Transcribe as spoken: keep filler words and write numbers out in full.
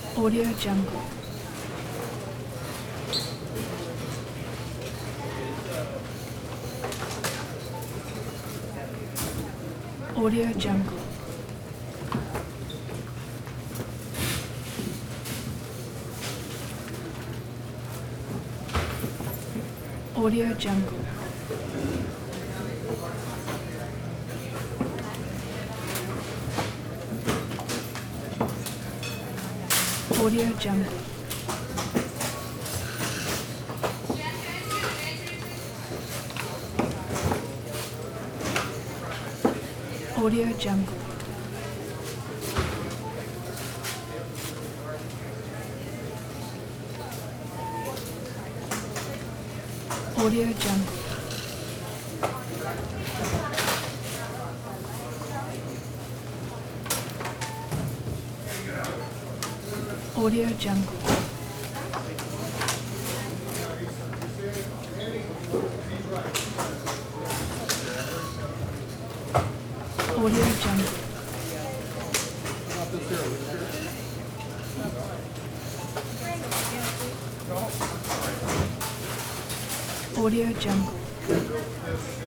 Audio Jungle. Audio Jungle. Audio Jungle. Audio Jungle. Audio Jungle. Audio Jungle. Audio Jungle. Audio Jungle. Audio Jungle.